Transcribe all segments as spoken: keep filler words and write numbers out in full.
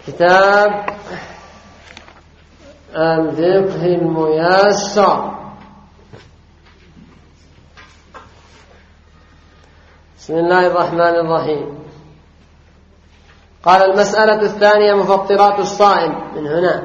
كتاب الفقه الميسر. بسم الله الرحمن الرحيم. قال المسألة الثانية مفطرات الصائم. من هنا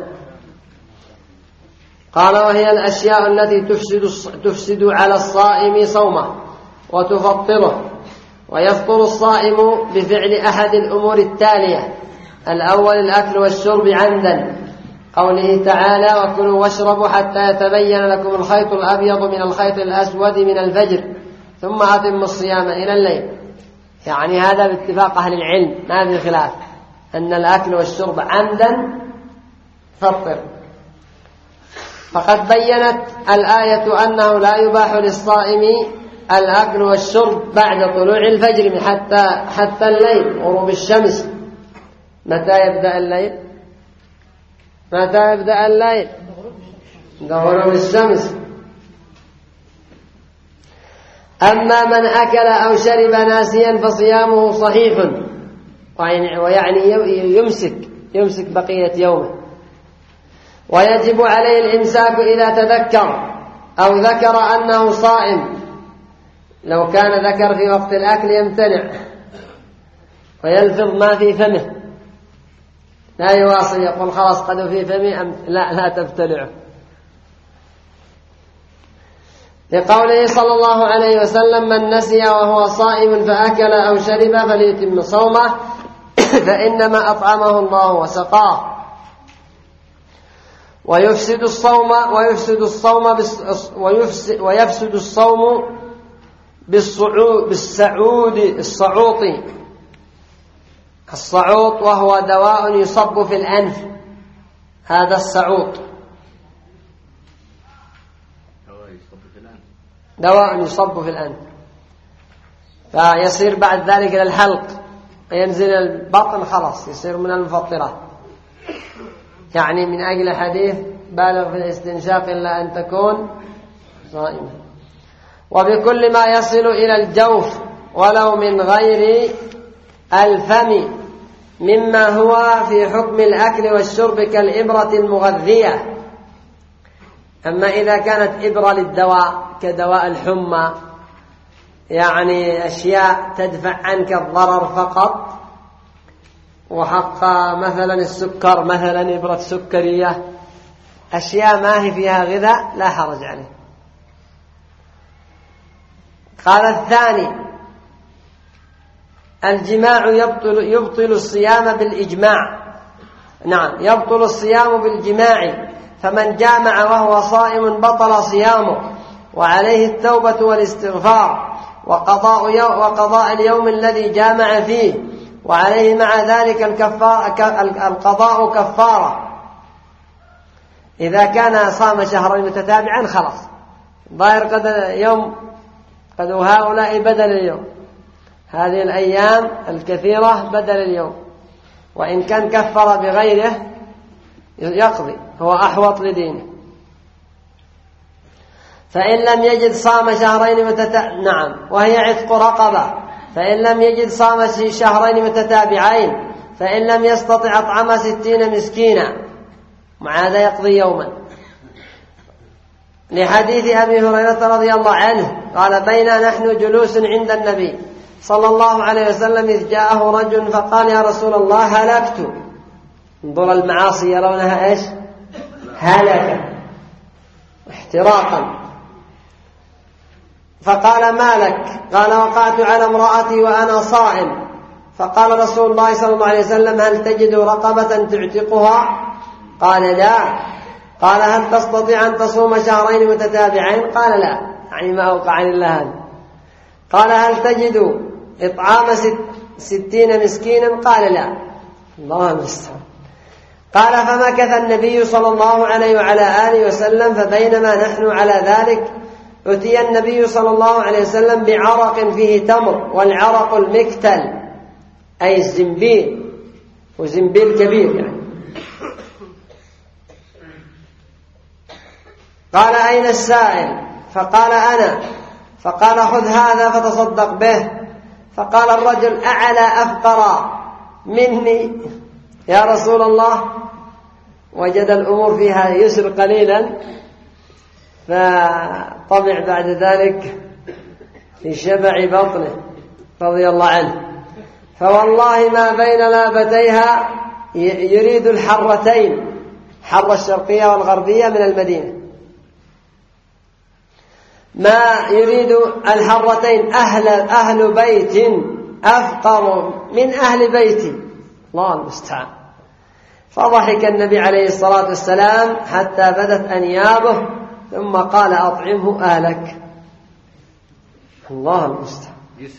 قال وهي الأشياء التي تفسد, تفسد على الصائم صومه وتفطره. ويفطر الصائم بفعل أحد الأمور التالية: الأول الأكل والشرب عمدا، قوله تعالى: وكلوا واشربوا حتى يتبين لكم الخيط الأبيض من الخيط الأسود من الفجر ثم أتموا الصيام إلى الليل. يعني هذا باتفاق أهل العلم، ما في خلاف أن الأكل والشرب عمدا فطر. فقد بينت الآية أنه لا يباح للصائم الأكل والشرب بعد طلوع الفجر حتى حتى الليل، غروب الشمس. متى يبدأ الليل؟ متى يبدأ الليل؟ عند غروب الشمس. أما من أكل أو شرب ناسيا فصيامه صحيح، ويعني يمسك يمسك بقية يومه، ويجب عليه الإمساك إذا تذكر أو ذكر أنه صائم. لو كان ذكر في وقت الأكل يمتنع ويلفظ ما في فمه، لا يواصل يقول خلاص قد في فمي أم لا لا تبتلعه، لقوله صلى الله عليه وسلم: من نسي وهو صائم فأكل أو شرب فليتم صومه فإنما أطعمه الله وسقاه. ويفسد الصوم ويفسد الصوم ويفسد, ويفسد الصوم بالصعود بالسعود الصعوطي. الصعوط وهو دواء يصب في الأنف، هذا الصعوط دواء يصب في الأنف، فيصير بعد ذلك إلى الحلق وينزل البطن، خلاص يصير من المفطرات. يعني من أجل حديث: بالغ في الاستنشاق إلا أن تكون صائما. وبكل ما يصل إلى الجوف ولو من غير الفم مما هو في حكم الأكل والشرب كالإبرة المغذية. أما إذا كانت إبرة للدواء كدواء الحمى، يعني أشياء تدفع عنك الضرر فقط، وحق مثلا السكر، مثلا إبرة سكرية، أشياء ما هي فيها غذاء لا حرج عليه. قال الثاني: الجماع يبطل, يبطل الصيام بالإجماع. نعم، يبطل الصيام بالجماع، فمن جامع وهو صائم بطل صيامه، وعليه التوبة والاستغفار وقضاء, يوم وقضاء اليوم الذي جامع فيه، وعليه مع ذلك القضاء كفارة. إذا كان صام شهرين متتابعا خلاص ظاهر قد يوم قد هؤلاء بدل اليوم، هذه الأيام الكثيرة بدل اليوم، وإن كان كفر بغيره يقضي، هو أحوط لدينه. فإن لم يجد صام شهرين متتابعين، نعم، وهي عتق رقبة. فإن لم يجد صام شهرين متتابعين، فإن لم يستطع أطعم ستين مسكينا، مع هذا يقضي يوما، لحديث أبي هريرة رضي الله عنه قال: بينا نحن جلوس عند النبي صلى الله عليه وسلم إذ جاءه رجل فقال: يا رسول الله هلكت. انظر المعاصي يرونها إيش؟ هلكة، احتراقا. فقال: ما لك؟ قال: وقعت على امرأتي وأنا صائم. فقال رسول الله صلى الله عليه وسلم: هل تجد رقبة تعتقها؟ قال: لا. قال: هل تستطيع أن تصوم شهرين متتابعين؟ قال: لا، يعني ما أوقعني إلا هذا. قال: هل تجد إطعام ست ستين مسكينا؟ قال: لا. الله المستعان. قال: فمكث النبي صلى الله عليه وعلى آله وسلم، فبينما نحن على ذلك أتي النبي صلى الله عليه وسلم بعرق فيه تمر، والعرق المكتل أي الزنبيل، وزنبيل كبير يعني. قال: أين السائل؟ فقال: أنا. فقال: خذ هذا فتصدق به. فقال الرجل: أعلى أفقر مني يا رسول الله، وجد الأمور فيها يسر قليلا فطمع بعد ذلك في شبع بطنه رضي الله عنه، فوالله ما بين لابتيها يريد الحرتين، حر الشرقية والغربية من المدينة، ما يريد الحرتين أهل, أهل بيت أفقر من أهل بيتي، الله المستعان. فضحك النبي عليه الصلاة والسلام حتى بدت أنيابه، ثم قال أطعمه أهلك. الله المستعان.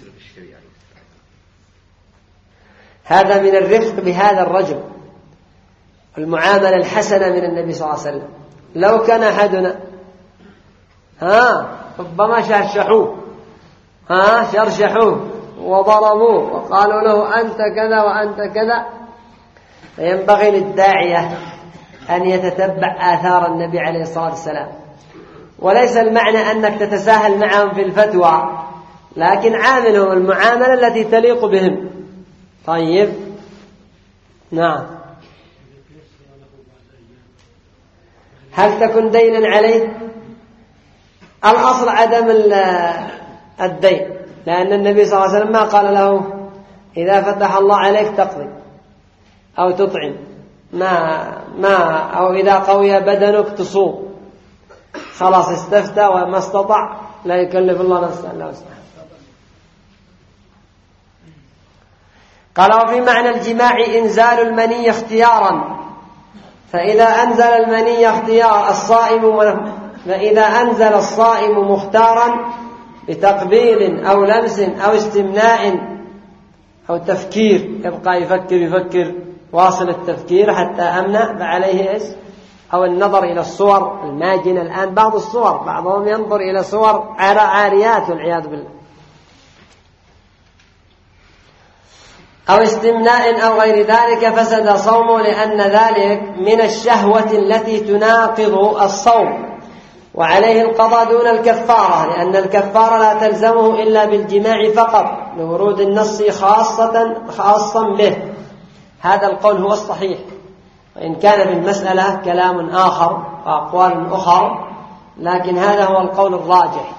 هذا من الرفق بهذا الرجل، المعاملة الحسنة من النبي صلى الله عليه وسلم. لو كان أحدنا ها ربما شرشحوه ها شرشحوه وضربوه وقالوا له أنت كذا وأنت كذا، فينبغي للداعية أن يتتبع آثار النبي عليه الصلاة والسلام. وليس المعنى أنك تتساهل معهم في الفتوى، لكن عاملهم المعاملة التي تليق بهم. طيب نعم. هل تكن دينا عليه؟ الأصل عدم الدين، لأن النبي صلى الله عليه وسلم ما قال له إذا فتح الله عليك تقضي أو تطعم، ما ما أو إذا قوي بدنك تصوم. خلاص استفتى وما استطاع لا يكلف الله نفسا إلا وسعها. قال وفي معنى الجماع إنزال المني اختيارا، فإذا أنزل المني اختيار الصائم فإذا أنزل الصائم مختارا بتقبيل أو لمس أو استمناء أو تفكير، يبقى يفكر يفكر واصل التفكير حتى أمنع، فعليه اسم. أو النظر إلى الصور الماجنة. الآن بعض الصور بعضهم ينظر إلى صور عاريات والعياذ بالله. أو استمناء أو غير ذلك فسد صومه، لأن ذلك من الشهوة التي تناقض الصوم، وعليه القضاء دون الكفارة، لأن الكفارة لا تلزمه إلا بالجماع فقط لورود النص خاصة خاصا به. هذا القول هو الصحيح، وإن كان في المسألة كلام آخر وأقوال أخرى، لكن هذا هو القول الراجح.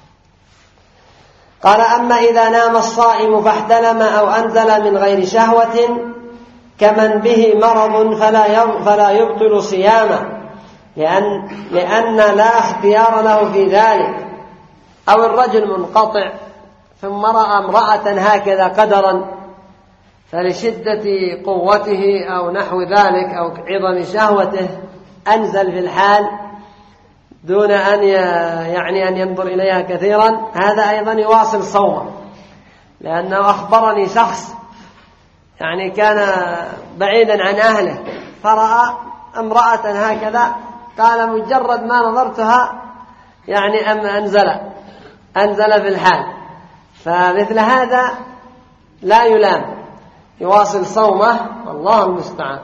قال أما إذا نام الصائم فاحتلم أو أنزل من غير شهوة كمن به مرض فلا يبطل صيامه، لأن, لأن لا اختيار له في ذلك. أو الرجل منقطع ثم رأى امرأة هكذا قدرا، فلشدة قوته أو نحو ذلك أو عظم شهوته أنزل في الحال دون أن يعني أن ينظر إليها كثيرا، هذا أيضا يواصل صومه. لأنه أخبرني شخص يعني كان بعيدا عن أهله فرأى امرأة هكذا، قال مجرد ما نظرتها يعني أم أنزل أنزل في الحال. فمثل هذا لا يلام، يواصل صومه، الله المستعان،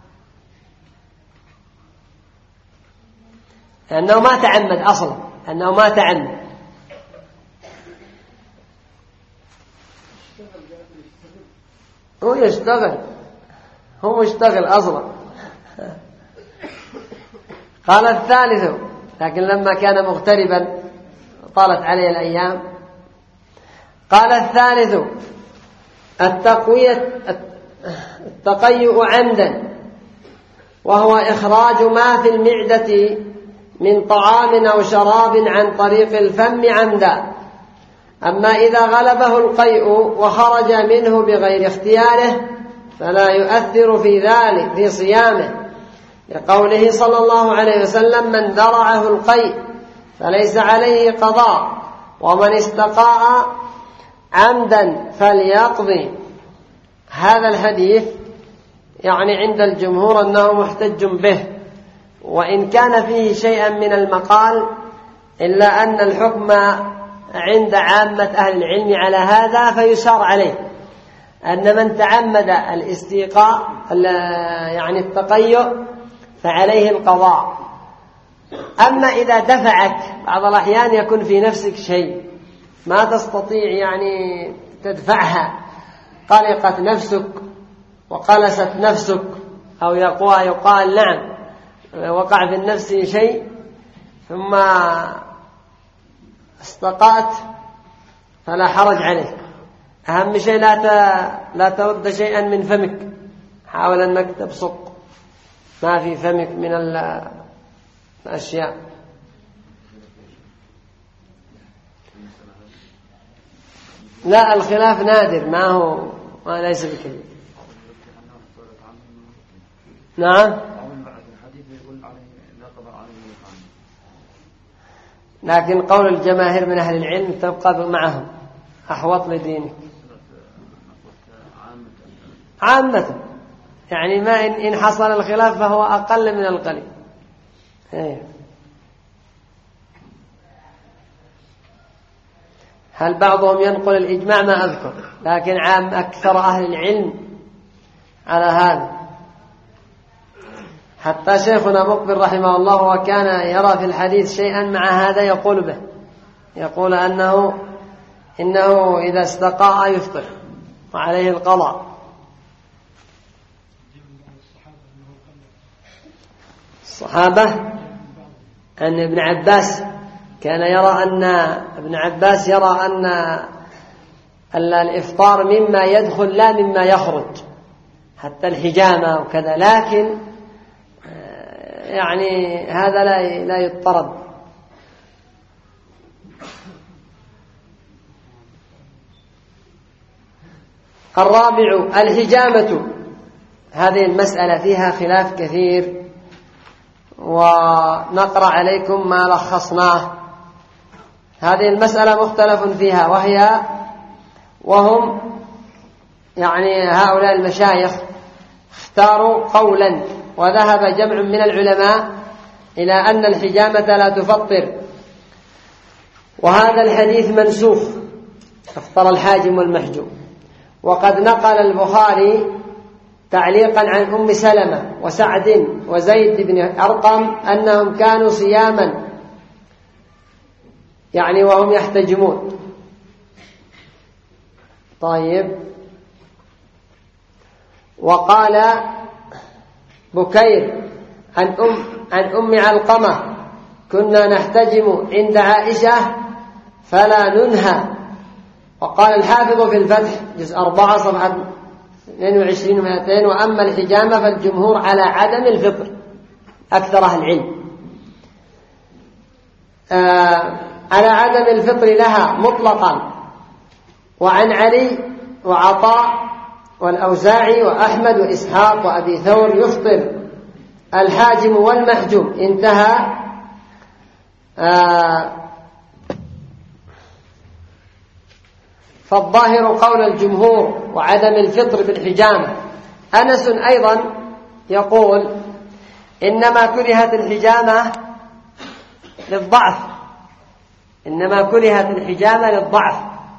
لأنه ما تعمد أصلا، أنه ما تعمد. هو يشتغل هو يشتغل أصلا. قال الثالث، لكن لما كان مغتربا طالت عليه الأيام. قال الثالث التقوية التقيؤ عمدا، وهو إخراج ما في المعدة من طعام أو شراب عن طريق الفم عمدا. أما إذا غلبه القيء وخرج منه بغير اختياره فلا يؤثر في ذلك في صيامه، لقوله صلى الله عليه وسلم من ذرعه القيء فليس عليه قضاء، ومن استقاء عمدا فليقضي. هذا الحديث يعني عند الجمهور أنه محتج به، وإن كان فيه شيئا من المقال، إلا أن الحكم عند عامة أهل العلم على هذا فيسار عليه، أن من تعمد الاستيقاء يعني التقيؤ فعليه القضاء. أما إذا دفعك بعض الأحيان يكون في نفسك شيء ما تستطيع يعني تدفعها، قلقت نفسك وقلست نفسك أو يقوى يقال نعم وقع في النفس شيء ثم استقأت فلا حرج عليك. أهم شيء لا لا ترد شيئا من فمك، حاول أنك تبصق ما في فمك من الأشياء. لا الخلاف نادر، ما هو ما ليس بكثير. نعم لكن قول الجماهير من أهل العلم تبقى معهم أحوط لدينك عامة، يعني ما إن حصل الخلاف فهو أقل من القليل. إيه. هل بعضهم ينقل الإجماع؟ ما أذكر، لكن عام أكثر أهل العلم على هذا. حتى شيخنا مقبل رحمه الله وكان يرى في الحديث شيئا مع هذا يقول به، يقول أنه إنه إذا استقاء يفطر وعليه القضاء. الصحابة أن ابن عباس كان يرى أن ابن عباس يرى أن الإفطار مما يدخل لا مما يخرج، حتى الحجامة وكذا، لكن يعني هذا لا لا يضطرد. الرابع الحجامة، هذه المسألة فيها خلاف كثير ونقرأ عليكم ما لخصناه. هذه المسألة مختلف فيها، وهي وهم يعني هؤلاء المشايخ اختاروا قولا وذهب جمع من العلماء إلى أن الحجامة لا تفطر، وهذا الحديث منسوخ، افطر الحاجم والمحجوم. وقد نقل البخاري تعليقا عن أم سلمة وسعد وزيد بن أرقم أنهم كانوا صياما يعني وهم يحتجمون. طيب، وقال بكير عن أم, عن أم علقمة كنا نحتجم عند عائشة فلا ننهى. وقال الحافظ في الفتح جزء أربعة صفحة اثنين وعشرين ومئتين وأما الحجامة فالجمهور على عدم الفطر، أكثر أهل العلم آه على عدم الفطر لها مطلقا. وعن علي وعطاء والأوزاعي وأحمد وإسحاق وأبي ثور يفطر الحاجم والمحجوم، انتهى. آه فالظاهر قول الجمهور وعدم الفطر بالحجامة. أنس أيضا يقول إنما كرهت الحجامة للضعف، إنما كرهت الحجامة للضعف.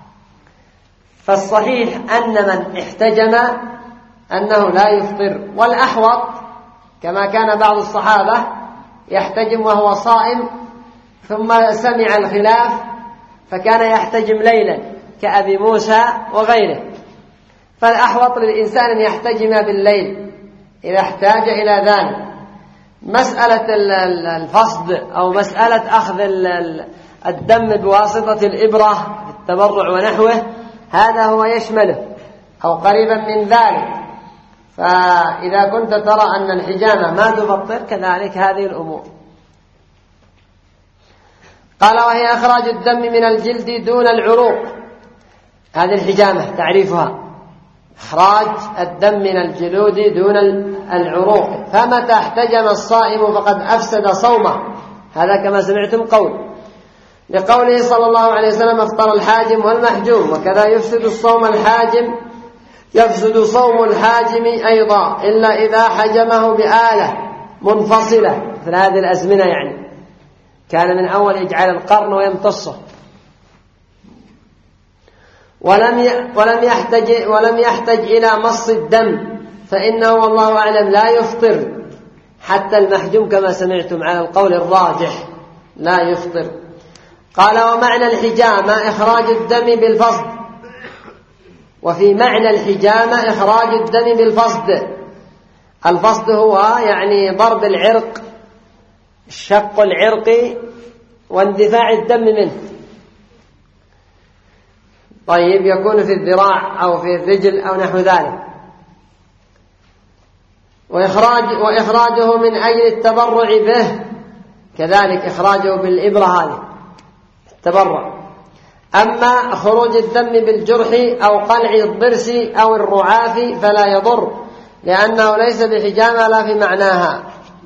فالصحيح أن من احتجم أنه لا يفطر، والأحوط كما كان بعض الصحابة يحتجم وهو صائم ثم سمع الخلاف فكان يحتجم ليلا كأبي موسى وغيره. فالأحوط للإنسان أن يحتجم بالليل إذا احتاج إلى ذلك. مسألة الفصد أو مسألة أخذ الدم بواسطة الإبرة في التبرع ونحوه، هذا هو يشمله أو قريبا من ذلك. فإذا كنت ترى أن الحجامة ما تفطر كذلك هذه الأمور. قال وهي إخراج الدم من الجلد دون العروق. هذه الحجامة تعريفها إخراج الدم من الجلود دون العروق. فمتى احتجم الصائم فقد أفسد صومه، هذا كما سمعتم قول لقوله صلى الله عليه وسلم افطر الحاجم والمحجوم. وكذا يفسد الصوم الحاجم يفسد صوم الحاجم أيضا إلا إذا حجمه بآلة منفصلة في هذه الأزمنة، يعني كان من أول يجعل القرن ويمتصه. ولم ولم يحتج ولم يحتج إلى مص الدم فإنه والله أعلم لا يفطر حتى المحجوم كما سمعتم على القول الراجح لا يفطر. قال ومعنى الحجامة إخراج الدم بالفصد وفي معنى الحجامة إخراج الدم بالفصد. الفصد هو يعني ضرب العرق، الشق العرقي واندفاع الدم منه. طيب يكون في الذراع أو في الرجل أو نحو ذلك. وإخراج وإخراجه من أجل التبرع به، كذلك إخراجه بالإبرة هذه التبرع. أما خروج الدم بالجرح أو قلع الضرس أو الرعاف فلا يضر، لأنه ليس بحجامة لا في معناها.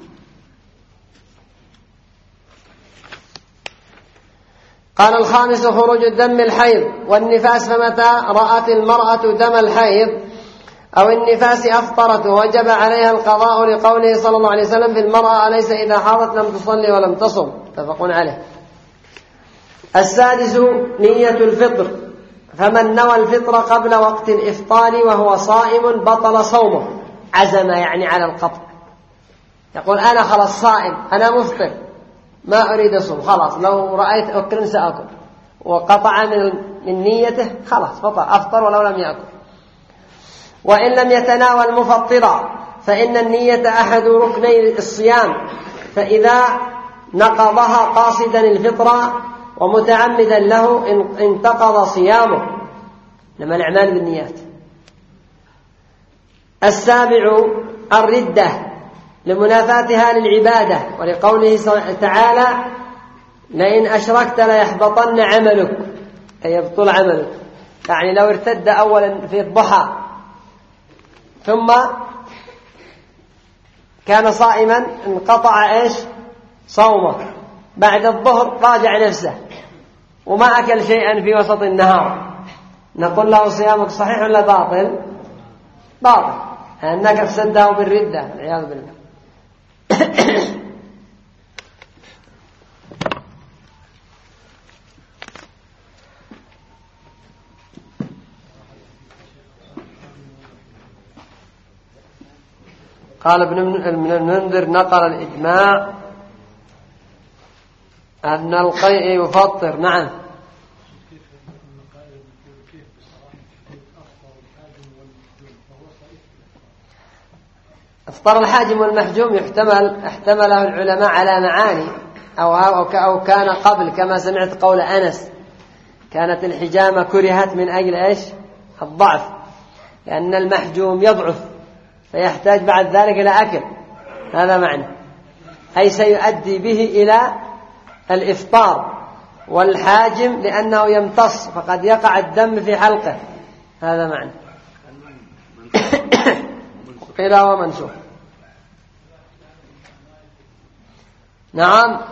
قال الخامس خروج الدم الحيض والنفاس، فمتى رأت المرأة دم الحيض أو النفاس أفطرت وجب عليها القضاء، لقوله صلى الله عليه وسلم في المرأة أليس إذا حاضت لم تصلي ولم تصم، متفق عليه. السادس نية الفطر، فمن نوى الفطر قبل وقت الإفطار وهو صائم بطل صومه. عزم يعني على القطع، يقول أنا خلاص صائم، أنا مفطر ما أريد أصوم، خلاص لو رأيت أكل سأكل، وقطع من نيته خلاص فطر، أفطر ولو لم يأكل. وإن لم يتناول مفطرا فإن النية أحد ركني الصيام، فإذا نقضها قاصدا الفطرة ومتعمدا له انتقض صيامه، لما الأعمال بالنيات. السابع الردة لمنافاتها للعبادة، ولقوله تعالى لئن أشركت ليحبطن عملك، أي يبطل عملك، يعني لو ارتد أولا في الضحى ثم كان صائما انقطع ايش صومه، بعد الظهر راجع نفسه وما أكل شيئا في وسط النهار، نقول له صيامك صحيح ولا باطل؟ باطل، لأنك افسده بالردة والعياذ بالله. قال ابن المنذر نقل الإجماع أن القيء يفطر. نعم. افطر الحاجم والمحجوم يحتمل احتمله العلماء على معاني أو, أو كان قبل، كما سمعت قول أنس كانت الحجامة كرهت من أجل إيش الضعف، لأن المحجوم يضعف فيحتاج بعد ذلك إلى أكل، هذا معنى، أي سيؤدي به إلى الإفطار. والحاجم لأنه يمتص فقد يقع الدم في حلقه، هذا معنى. قيل ومنسوخ. نعم.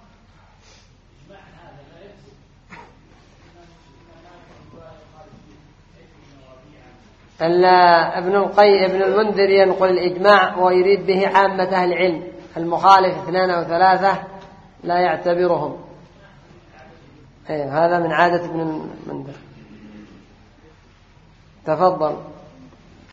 ابن القيم ابن المنذر ينقل الإجماع ويريد به عامة أهل العلم، المخالف اثنان أو ثلاثة لا يعتبرهم. إيه هذا من عادة ابن المنذر. تفضل.